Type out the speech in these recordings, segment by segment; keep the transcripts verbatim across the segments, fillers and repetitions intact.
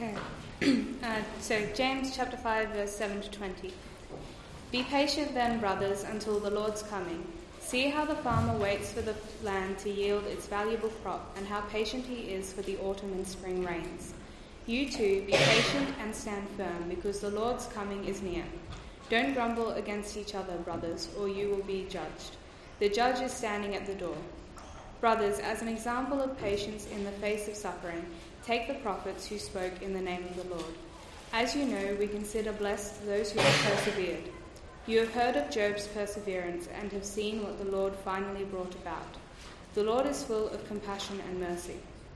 Okay. uh, so James chapter five, verse seven to twenty. Be patient then, brothers, until the Lord's coming. See how the farmer waits for the land to yield its valuable crop, and how patient he is for the autumn and spring rains. You too, be patient and stand firm, because the Lord's coming is near. Don't grumble against each other, brothers, or you will be judged. The judge is standing at the door. Brothers, as an example of patience in the face of suffering, take the prophets who spoke in the name of the Lord. As you know, we consider blessed those who have persevered. You have heard of Job's perseverance and have seen what the Lord finally brought about. The Lord is full of compassion and mercy.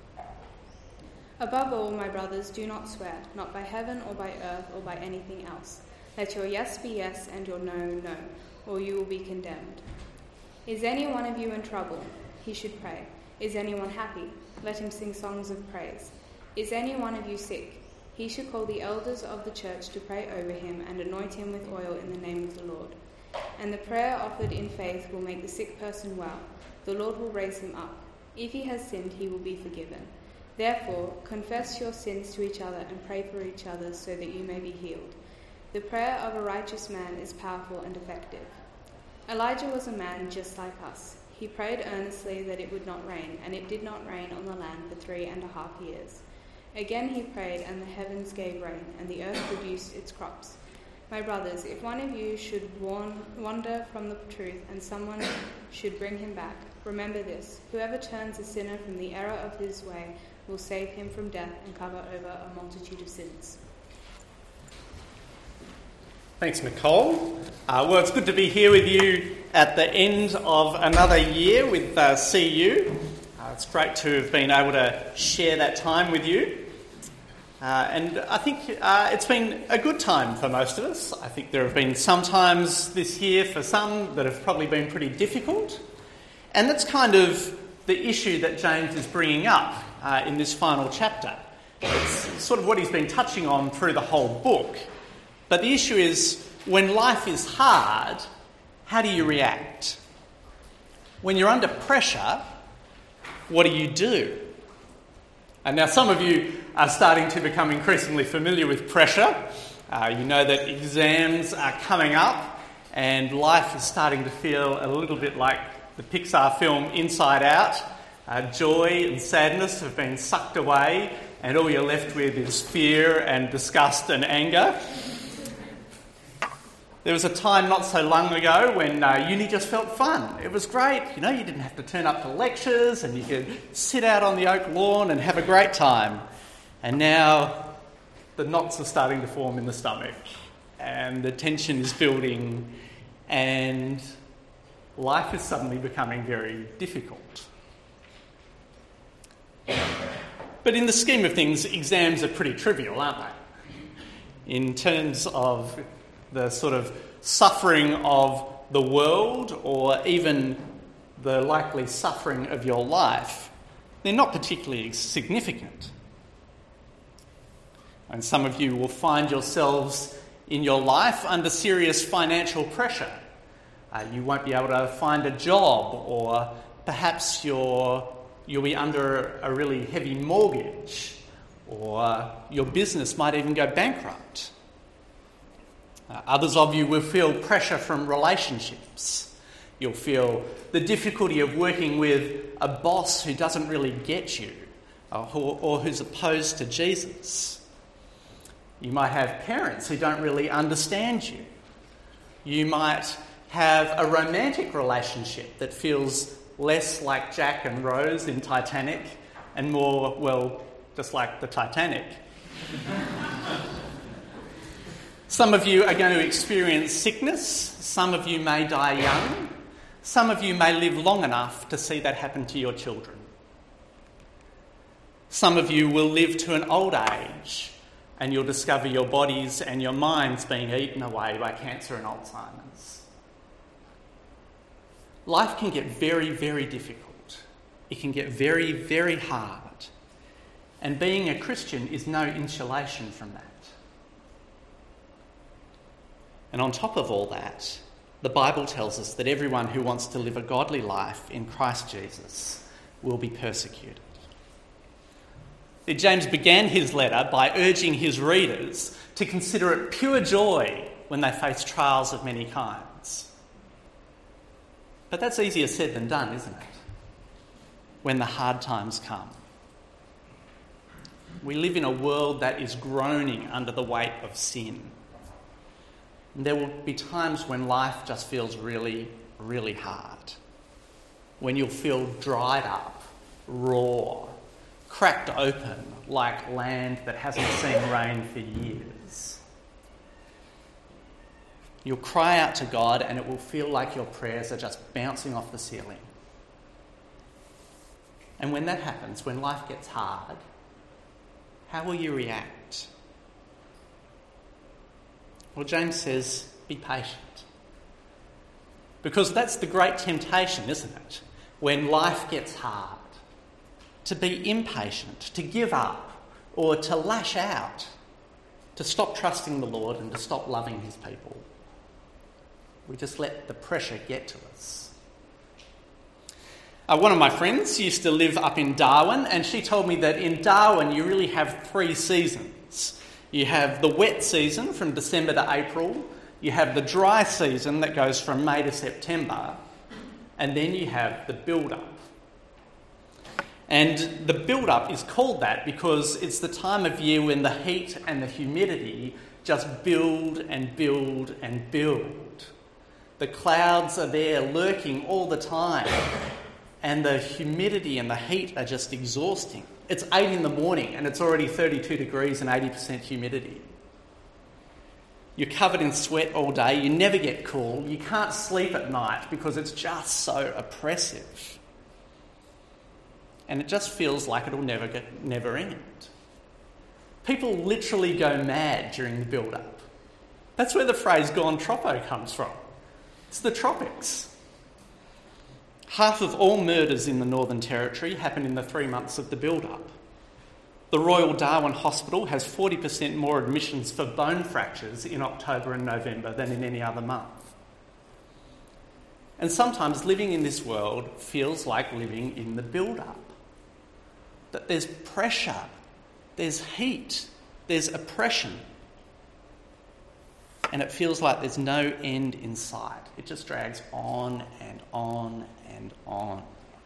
Above all, my brothers, do not swear, not by heaven or by earth or by anything else. Let your yes be yes and your no, no, or you will be condemned. Is any one of you in trouble? He should pray. Is anyone happy? Let him sing songs of praise. Is any one of you sick? He should call the elders of the church to pray over him and anoint him with oil in the name of the Lord. And the prayer offered in faith will make the sick person well. The Lord will raise him up. If he has sinned, he will be forgiven. Therefore, confess your sins to each other and pray for each other so that you may be healed. The prayer of a righteous man is powerful and effective. Elijah was a man just like us. He prayed earnestly that it would not rain, and it did not rain on the land for three and a half years. Again he prayed, and the heavens gave rain, and the earth produced its crops. My brothers, if one of you should warn, wander from the truth, and someone should bring him back, remember this: whoever turns a sinner from the error of his way will save him from death and cover over a multitude of sins. Thanks, Nicole. Uh, well, it's good to be here with you at the end of another year with uh, C U. Uh, it's great to have been able to share that time with you. Uh, and I think uh, it's been a good time for most of us. I think there have been some times this year for some that have probably been pretty difficult. And that's kind of the issue that James is bringing up uh, in this final chapter. It's sort of what he's been touching on through the whole book. But the issue is, when life is hard, how do you react? When you're under pressure, what do you do? And now some of you are starting to become increasingly familiar with pressure. Uh, you know that exams are coming up and life is starting to feel a little bit like the Pixar film Inside Out. Uh, joy and sadness have been sucked away and all you're left with is fear and disgust and anger. There was a time not so long ago when uh, uni just felt fun. It was great. You know, you didn't have to turn up to lectures and you could sit out on the oak lawn and have a great time. And now the knots are starting to form in the stomach and the tension is building and life is suddenly becoming very difficult. But in the scheme of things, exams are pretty trivial, aren't they? In terms of the sort of suffering of the world or even the likely suffering of your life, they're not particularly significant. And some of you will find yourselves in your life under serious financial pressure. Uh, you won't be able to find a job, or perhaps you're, you'll be under a really heavy mortgage, or your business might even go bankrupt. Uh, others of you will feel pressure from relationships. You'll feel the difficulty of working with a boss who doesn't really get you uh, or, or who's opposed to Jesus. You might have parents who don't really understand you. You might have a romantic relationship that feels less like Jack and Rose in Titanic and more, well, just like the Titanic. Some of you are going to experience sickness. Some of you may die young. Some of you may live long enough to see that happen to your children. Some of you will live to an old age and you'll discover your bodies and your minds being eaten away by cancer and Alzheimer's. Life can get very, very difficult. It can get very, very hard. And being a Christian is no insulation from that. And on top of all that, the Bible tells us that everyone who wants to live a godly life in Christ Jesus will be persecuted. James began his letter by urging his readers to consider it pure joy when they face trials of many kinds. But that's easier said than done, isn't it? When the hard times come. We live in a world that is groaning under the weight of sin. And there will be times when life just feels really, really hard. When you'll feel dried up, raw, cracked open like land that hasn't seen rain for years. You'll cry out to God and it will feel like your prayers are just bouncing off the ceiling. And when that happens, when life gets hard, how will you react? Well, James says, be patient. Because that's the great temptation, isn't it? When life gets hard, to be impatient, to give up, or to lash out, to stop trusting the Lord and to stop loving his people. We just let the pressure get to us. Uh, one of my friends used to live up in Darwin, and she told me that in Darwin you really have three seasons. You have the wet season from December to April, you have the dry season that goes from May to September, and then you have the build-up. And the build-up is called that because it's the time of year when the heat and the humidity just build and build and build. The clouds are there lurking all the time, and the humidity and the heat are just exhausting. It's eight in the morning and it's already thirty-two degrees and eighty percent humidity. You're covered in sweat all day, you never get cool, you can't sleep at night because it's just so oppressive. And it just feels like it'll never get, never end. People literally go mad during the build-up. That's where the phrase "gone tropo" comes from. It's the tropics. Half of all murders in the Northern Territory happen in the three months of the build-up. The Royal Darwin Hospital has forty percent more admissions for bone fractures in October and November than in any other month. And sometimes living in this world feels like living in the build-up. That there's pressure, there's heat, there's oppression. And it feels like there's no end in sight. It just drags on and on and on.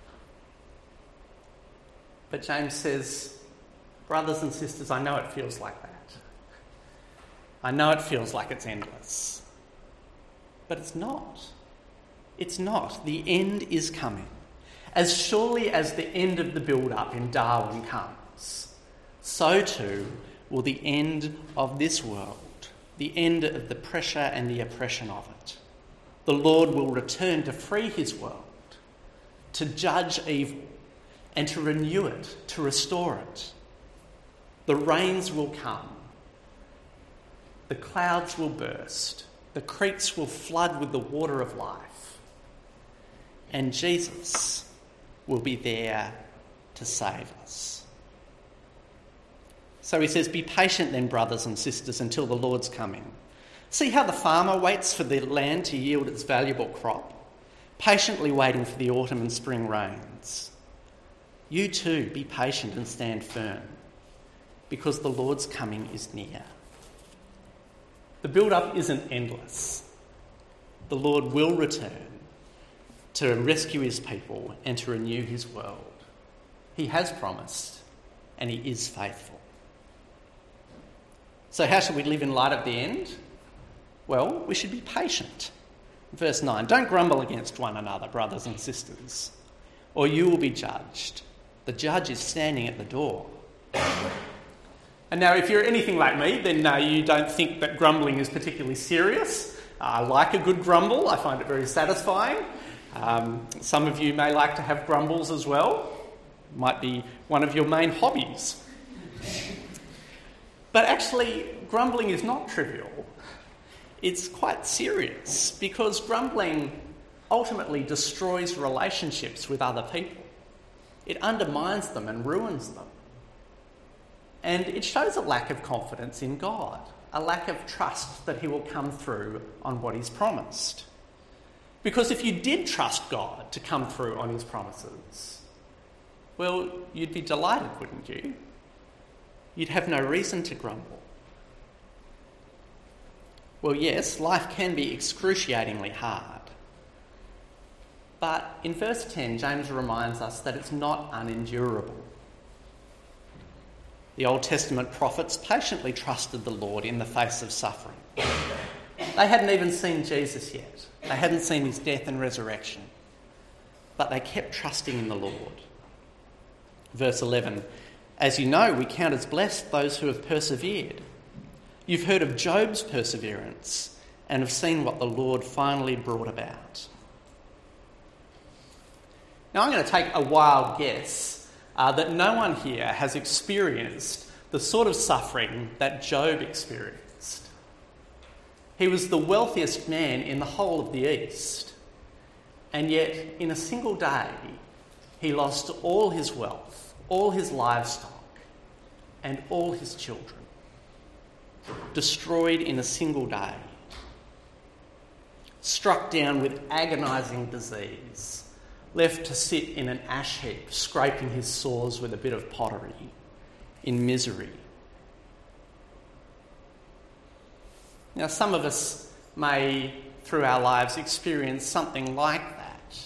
But James says, brothers and sisters, I know it feels like that. I know it feels like it's endless. But it's not. It's not. The end is coming. As surely as the end of the build-up in Darwin comes, so too will the end of this world, the end of the pressure and the oppression of it. The Lord will return to free his world, to judge evil, and to renew it, to restore it. The rains will come. The clouds will burst. The creeks will flood with the water of life. And Jesus will be there to save us. So he says, be patient then, brothers and sisters, until the Lord's coming. See how the farmer waits for the land to yield its valuable crop, patiently waiting for the autumn and spring rains. You too, be patient and stand firm, because the Lord's coming is near. The build-up isn't endless. The Lord will return to rescue his people and to renew his world. He has promised, and he is faithful. So how should we live in light of the end? Well, we should be patient. Verse nine, don't grumble against one another, brothers and sisters, or you will be judged. The judge is standing at the door. And now, if you're anything like me, then uh, you don't think that grumbling is particularly serious. Uh, I like a good grumble. I find it very satisfying. Um, some of you may like to have grumbles as well. Might be one of your main hobbies. But actually, grumbling is not trivial. It's quite serious, because grumbling ultimately destroys relationships with other people. It undermines them and ruins them. And it shows a lack of confidence in God, a lack of trust that he will come through on what he's promised. Because if you did trust God to come through on his promises, well, you'd be delighted, wouldn't you? you'd have no reason to grumble. Well, yes, life can be excruciatingly hard. But in verse ten, James reminds us that it's not unendurable. The Old Testament prophets patiently trusted the Lord in the face of suffering. They hadn't even seen Jesus yet. They hadn't seen his death and resurrection. But they kept trusting in the Lord. Verse eleven, as you know, we count as blessed those who have persevered. You've heard of Job's perseverance and have seen what the Lord finally brought about. Now I'm going to take a wild guess uh, that no one here has experienced the sort of suffering that Job experienced. He was the wealthiest man in the whole of the East, and yet in a single day he lost all his wealth, all his livestock, and all his children. Destroyed in a single day. Struck down with agonising disease. Left to sit in an ash heap, scraping his sores with a bit of pottery, in misery. Now, some of us may, through our lives, experience something like that.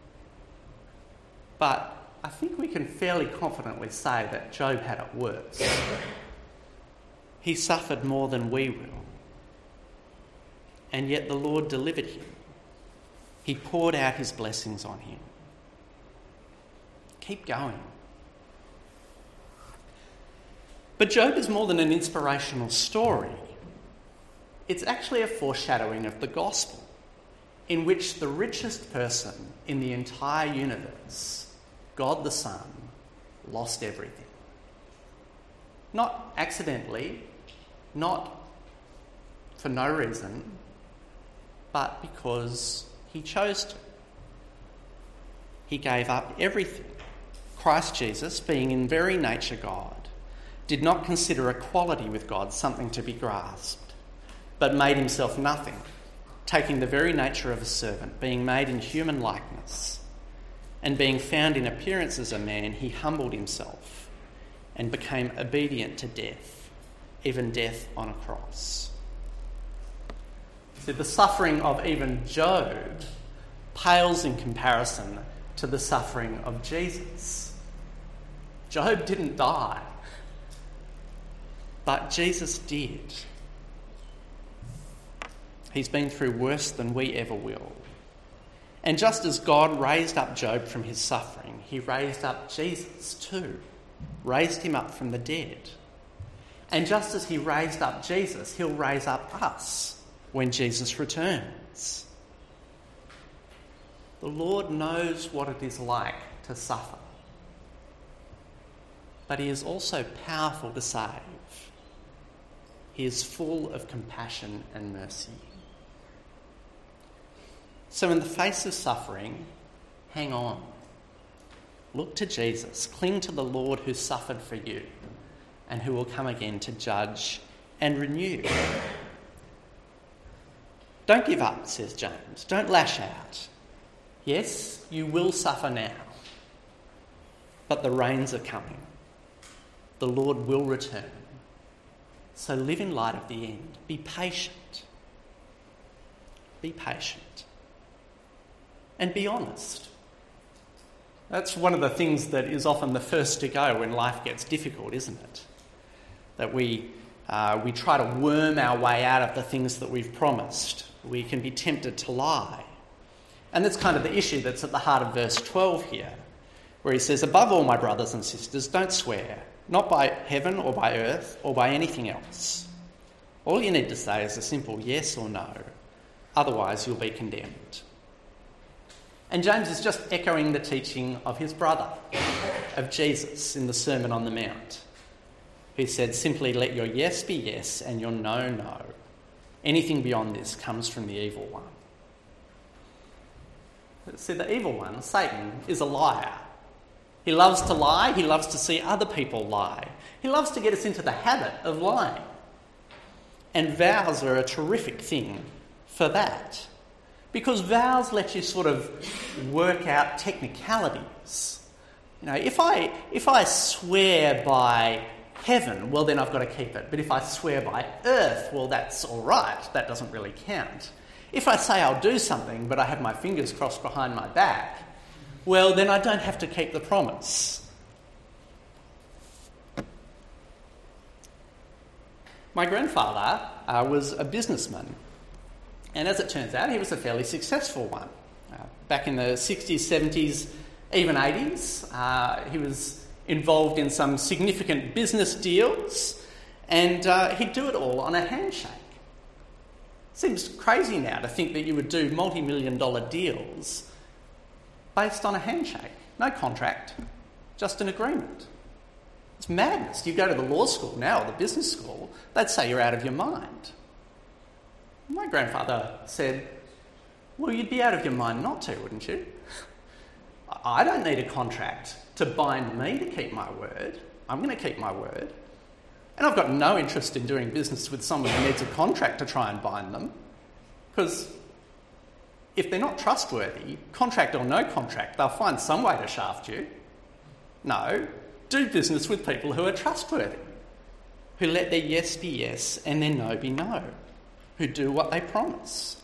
But I think we can fairly confidently say that Job had it worse. He suffered more than we will. And yet the Lord delivered him. He poured out his blessings on him. Keep going. But Job is more than an inspirational story. It's actually a foreshadowing of the gospel, in which the richest person in the entire universe, God the Son, lost everything. Not accidentally, not for no reason, but because he chose to. He gave up everything. Christ Jesus, being in very nature God, did not consider equality with God something to be grasped, but made himself nothing, taking the very nature of a servant, being made in human likeness, and being found in appearance as a man, he humbled himself and became obedient to death, even death on a cross. See, the suffering of even Job pales in comparison to the suffering of Jesus. Job didn't die, but Jesus did. He's been through worse than we ever will. And just as God raised up Job from his suffering, he raised up Jesus too, raised him up from the dead. And just as he raised up Jesus, he'll raise up us when Jesus returns. The Lord knows what it is like to suffer, but he is also powerful to save. He is full of compassion and mercy. So in the face of suffering, hang on. Look to Jesus. Cling to the Lord who suffered for you and who will come again to judge and renew. Don't give up, says James. Don't lash out. Yes, you will suffer now, but the rains are coming. The Lord will return. So live in light of the end. Be patient. Be patient. And be honest. That's one of the things that is often the first to go when life gets difficult, isn't it? That we uh, we try to worm our way out of the things that we've promised. We can be tempted to lie. And that's kind of the issue that's at the heart of verse twelve here, where he says, above all, my brothers and sisters, don't swear, not by heaven or by earth or by anything else. All you need to say is a simple yes or no, otherwise you'll be condemned. And James is just echoing the teaching of his brother, of Jesus, in the Sermon on the Mount, who said, simply let your yes be yes and your no, no. Anything beyond this comes from the evil one. See, the evil one, Satan, is a liar. He loves to lie. He loves to see other people lie. He loves to get us into the habit of lying. And vows are a terrific thing for that. Because vows let you sort of work out technicalities. You know, if I if I swear by heaven, well, then I've got to keep it. But if I swear by earth, well, that's all right. That doesn't really count. If I say I'll do something, but I have my fingers crossed behind my back, well, then I don't have to keep the promise. My grandfather uh, was a businessman, and as it turns out, he was a fairly successful one. Uh, back in the sixties, seventies, even eighties, uh, he was involved in some significant business deals, and uh, he'd do it all on a handshake. Seems crazy now to think that you would do multi-million dollar deals based on a handshake. No contract, just an agreement. It's madness. You go to the law school now or the business school, they'd say you're out of your mind. My grandfather said, well, you'd be out of your mind not to, wouldn't you? I don't need a contract to bind me to keep my word. I'm going to keep my word. And I've got no interest in doing business with someone who needs a contract to try and bind them, because if they're not trustworthy, contract or no contract, they'll find some way to shaft you. No, do business with people who are trustworthy, who let their yes be yes and their no be no, who do what they promise.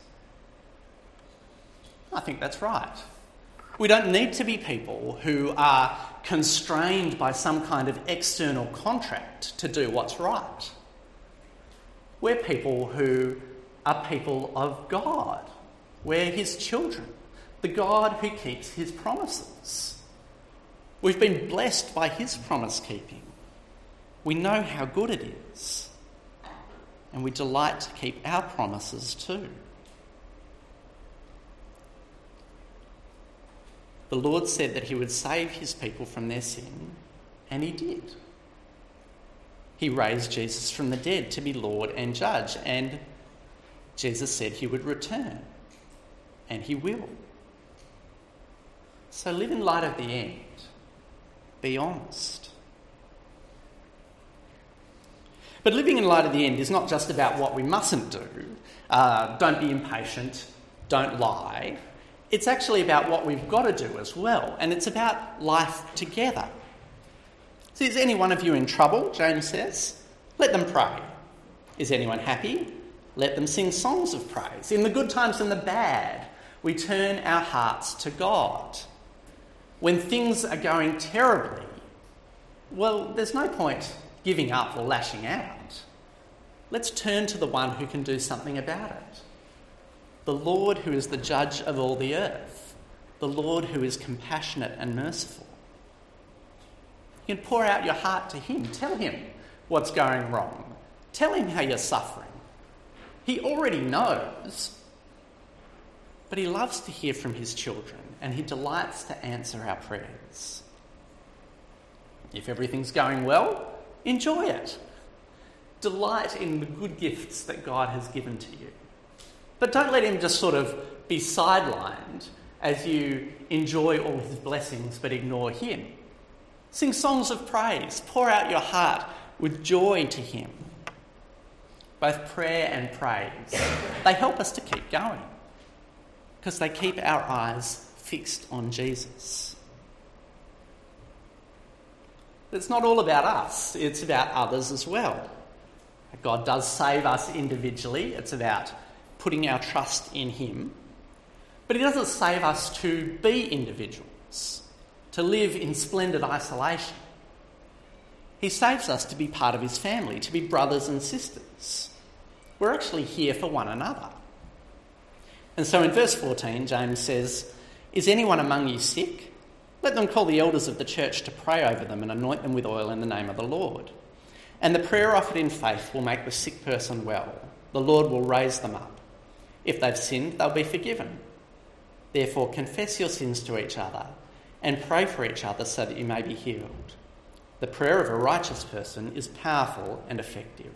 I think that's right. We don't need to be people who are constrained by some kind of external contract to do what's right. We're people who are people of God. We're his children, the God who keeps his promises. We've been blessed by his promise keeping. We know how good it is, and we delight to keep our promises too. The Lord said that he would save his people from their sin, and he did. He raised Jesus from the dead to be Lord and Judge, and Jesus said he would return, and he will. So live in light of the end. Be honest. But living in light of the end is not just about what we mustn't do. Uh, don't be impatient, don't lie. It's actually about what we've got to do as well, and it's about life together. So is any one of you in trouble, James says? Let them pray. Is anyone happy? Let them sing songs of praise. In the good times and the bad, we turn our hearts to God. When things are going terribly, well, there's no point giving up or lashing out. Let's turn to the one who can do something about it. The Lord who is the judge of all the earth. The Lord who is compassionate and merciful. You can pour out your heart to him. Tell him what's going wrong. Tell him how you're suffering. He already knows, but he loves to hear from his children, and he delights to answer our prayers. If everything's going well, enjoy it. Delight in the good gifts that God has given to you. But don't let him just sort of be sidelined as you enjoy all his blessings but ignore him. Sing songs of praise. Pour out your heart with joy to him. Both prayer and praise, they help us to keep going because they keep our eyes fixed on Jesus. It's not all about us, it's about others as well. God does save us individually. It's about putting our trust in him. But he doesn't save us to be individuals, to live in splendid isolation. He saves us to be part of his family, to be brothers and sisters. We're actually here for one another. And so in verse fourteen, James says, "Is anyone among you sick? Let them call the elders of the church to pray over them and anoint them with oil in the name of the Lord. And the prayer offered in faith will make the sick person well. The Lord will raise them up. If they've sinned, they'll be forgiven. Therefore, confess your sins to each other and pray for each other so that you may be healed. The prayer of a righteous person is powerful and effective."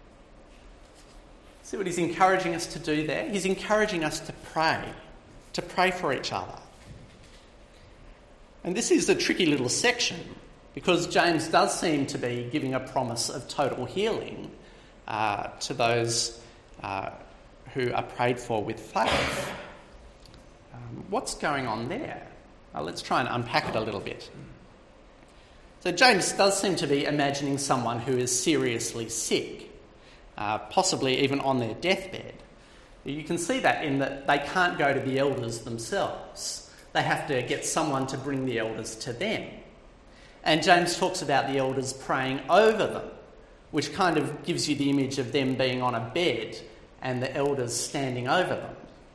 See what he's encouraging us to do there? He's encouraging us to pray, to pray for each other. And this is a tricky little section because James does seem to be giving a promise of total healing uh, to those uh, who are prayed for with faith. Um, what's going on there? Uh, let's try and unpack it a little bit. So James does seem to be imagining someone who is seriously sick, uh, possibly even on their deathbed. You can see that in that they can't go to the elders themselves. They have to get someone to bring the elders to them. And James talks about the elders praying over them, which kind of gives you the image of them being on a bed and the elders standing over them.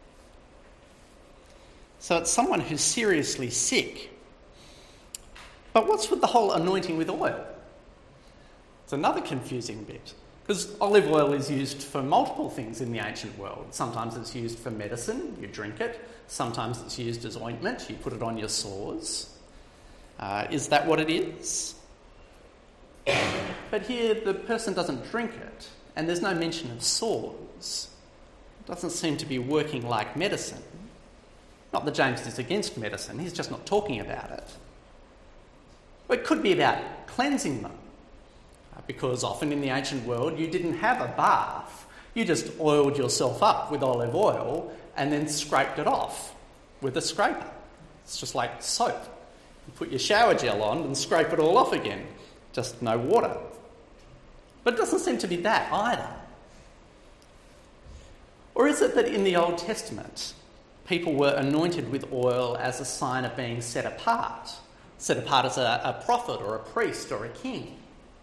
So it's someone who's seriously sick. But what's with the whole anointing with oil? It's another confusing bit, because olive oil is used for multiple things in the ancient world. Sometimes it's used for medicine, you drink it. Sometimes it's used as ointment, you put it on your sores. Uh, is that what it is? But here the person doesn't drink it, and there's no mention of sores. It doesn't seem to be working like medicine. Not that James is against medicine, he's just not talking about it. It could be about cleansing them, because often in the ancient world you didn't have a bath. You just oiled yourself up with olive oil and then scraped it off with a scraper. It's just like soap. You put your shower gel on and scrape it all off again. Just no water. But it doesn't seem to be that either. Or is it that in the Old Testament, people were anointed with oil as a sign of being set apart? Set apart as a, a prophet or a priest or a king?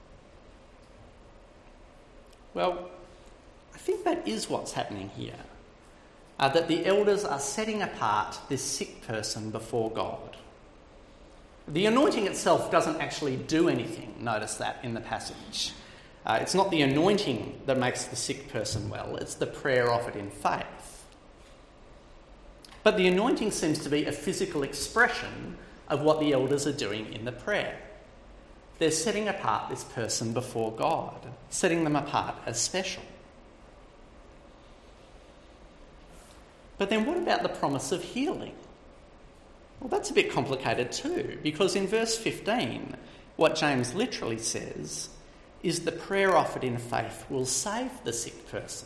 Well, I think that is what's happening here. Uh, that the elders are setting apart this sick person before God. The anointing itself doesn't actually do anything, notice that in the passage. Uh, it's not the anointing that makes the sick person well, it's the prayer offered in faith. But the anointing seems to be a physical expression of what the elders are doing in the prayer. They're setting apart this person before God, setting them apart as special. But then what about the promise of healing? Well, that's a bit complicated too, because in verse fifteen, what James literally says is the prayer offered in faith will save the sick person.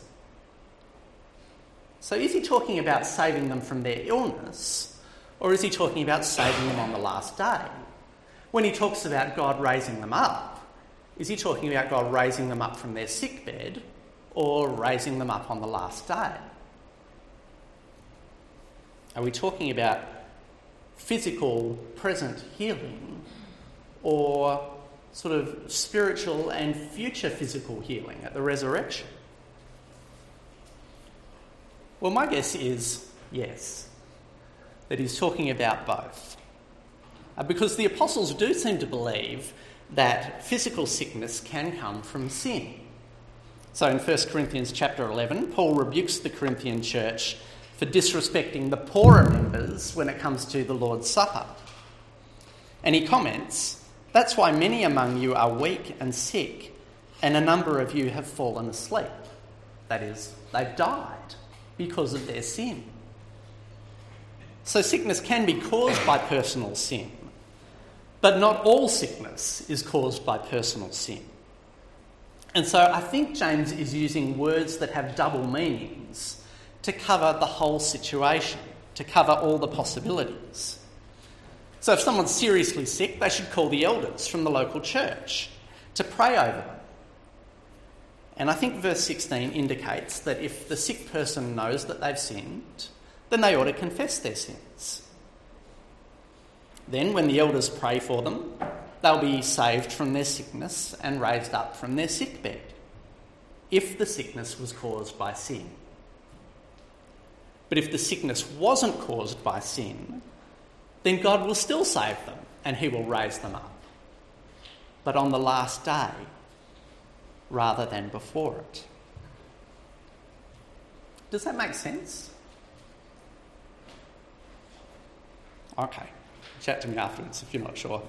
So is he talking about saving them from their illness, or is he talking about saving them on the last day? When he talks about God raising them up, is he talking about God raising them up from their sick bed, or raising them up on the last day? Are we talking about physical present healing, or sort of spiritual and future physical healing at the resurrection? Well, my guess is yes, that he's talking about both. Uh, because the apostles do seem to believe that physical sickness can come from sin. So in First Corinthians chapter eleven, Paul rebukes the Corinthian church for disrespecting the poorer members when it comes to the Lord's Supper. And he comments, "That's why many among you are weak and sick, and a number of you have fallen asleep." That is, they've died because of their sin. So sickness can be caused by personal sin, but not all sickness is caused by personal sin. And so I think James is using words that have double meanings to cover the whole situation, to cover all the possibilities. So if someone's seriously sick, they should call the elders from the local church to pray over them. And I think verse sixteen indicates that if the sick person knows that they've sinned, then they ought to confess their sins. Then when the elders pray for them, they'll be saved from their sickness and raised up from their sick bed, if the sickness was caused by sin. But if the sickness wasn't caused by sin, then God will still save them and he will raise them up. But on the last day, rather than before it. Does that make sense? Okay, chat to me afterwards if you're not sure.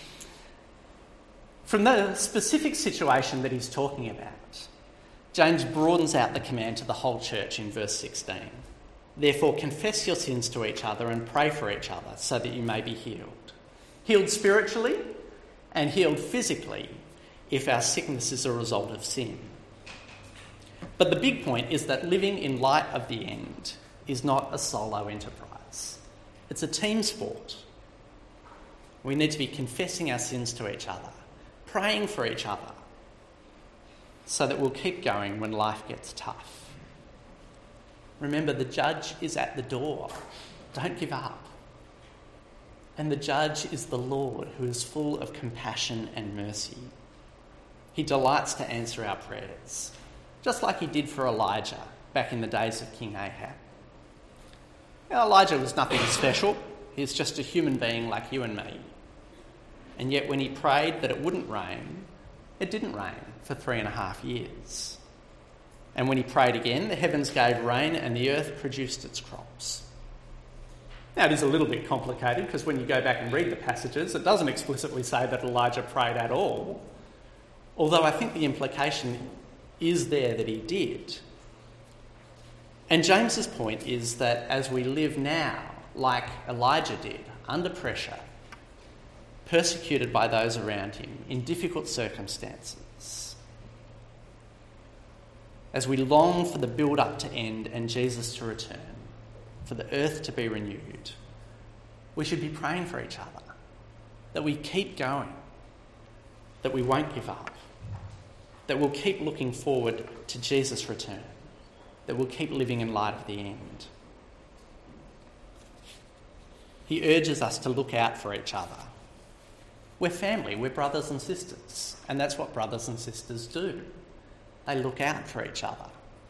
From the specific situation that he's talking about, James broadens out the command to the whole church in verse sixteen. Therefore, confess your sins to each other and pray for each other so that you may be healed. Healed spiritually and healed physically if our sickness is a result of sin. But the big point is that living in light of the end is not a solo enterprise. It's a team sport. We need to be confessing our sins to each other, praying for each other, so that we'll keep going when life gets tough. Remember, the judge is at the door. Don't give up. And the judge is the Lord, who is full of compassion and mercy. He delights to answer our prayers, just like he did for Elijah back in the days of King Ahab. Now, Elijah was nothing special. He's just a human being like you and me. And yet when he prayed that it wouldn't rain, it didn't rain for three and a half years. And when he prayed again, the heavens gave rain and the earth produced its crops. Now, it is a little bit complicated because when you go back and read the passages, it doesn't explicitly say that Elijah prayed at all. Although I think the implication is there that he did. And James's point is that as we live now, like Elijah did, under pressure, persecuted by those around him, in difficult circumstances, as we long for the build-up to end and Jesus to return, for the earth to be renewed, we should be praying for each other, that we keep going, that we won't give up, that we'll keep looking forward to Jesus' return, that we'll keep living in light of the end. He urges us to look out for each other. We're family, we're brothers and sisters, and that's what brothers and sisters do. They look out for each other.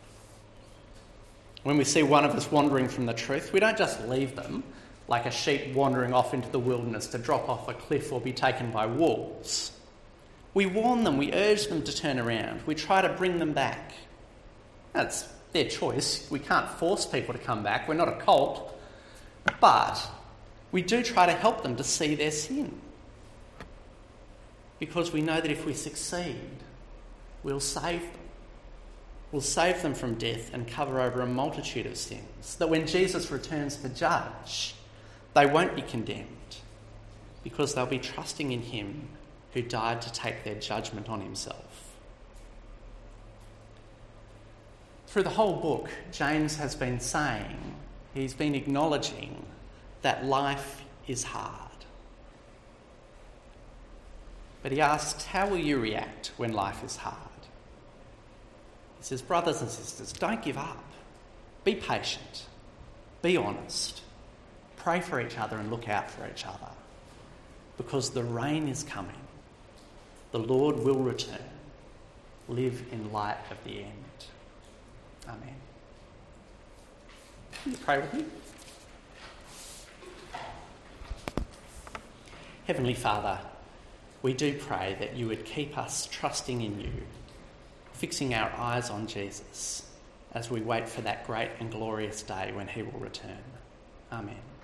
When we see one of us wandering from the truth, we don't just leave them like a sheep wandering off into the wilderness to drop off a cliff or be taken by wolves. We warn them, we urge them to turn around, we try to bring them back. That's their choice. We can't force people to come back, we're not a cult, but we do try to help them to see their sin. Because we know that if we succeed, we'll save them. We'll save them from death and cover over a multitude of sins. That when Jesus returns to judge, they won't be condemned because they'll be trusting in him who died to take their judgment on himself. Through the whole book, James has been saying, he's been acknowledging that life is hard. But he asks, how will you react when life is hard? He says, brothers and sisters, don't give up. Be patient. Be honest. Pray for each other and look out for each other. Because the rain is coming. The Lord will return. Live in light of the end. Amen. Can you pray with me? Heavenly Father, we do pray that you would keep us trusting in you, fixing our eyes on Jesus as we wait for that great and glorious day when he will return. Amen.